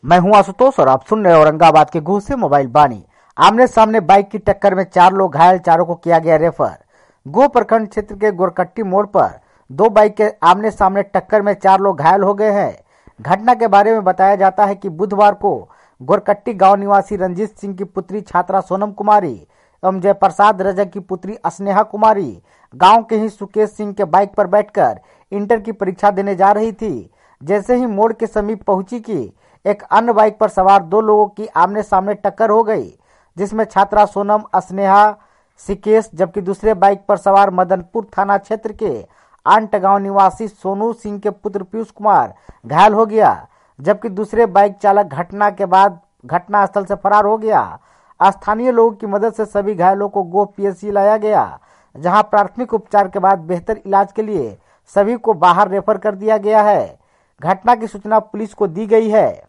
मैं हूं आशुतोष और आप सुन रहे हैं औरंगाबाद के गुह से मोबाइल बानी। आमने सामने बाइक की टक्कर में 4 लोग घायल, चारों को किया गया रेफर। गोह प्रखंड क्षेत्र के गोरकट्टी मोड़ पर 2 बाइक के आमने सामने टक्कर में 4 लोग घायल हो गए हैं। घटना के बारे में बताया जाता है कि बुधवार को गोरकट्टी गांव निवासी रंजीत सिंह की पुत्री छात्रा सोनम कुमारी एवं जयप्रसाद रजक की पुत्री स्नेहा कुमारी गांव के ही सुकेश सिंह के बाइक पर बैठकर इंटर की परीक्षा देने जा रही थी। जैसे ही मोड़ के समीप पहुंची कि एक अन्य बाइक पर सवार 2 लोगों की आमने सामने टक्कर हो गई, जिसमें छात्रा सोनम, स्नेहा, सिकेश जबकि दूसरे बाइक पर सवार मदनपुर थाना क्षेत्र के आंट गांव निवासी सोनू सिंह के पुत्र पीयूष कुमार घायल हो गया, जबकि दूसरे बाइक चालक घटना के बाद घटनास्थल से फरार हो गया। स्थानीय लोगों की मदद से सभी घायलों को गोह पीएचसी लाया गया, जहां प्राथमिक उपचार के बाद बेहतर इलाज के लिए सभी को बाहर रेफर कर दिया गया है। घटना की सूचना पुलिस को दी गई है।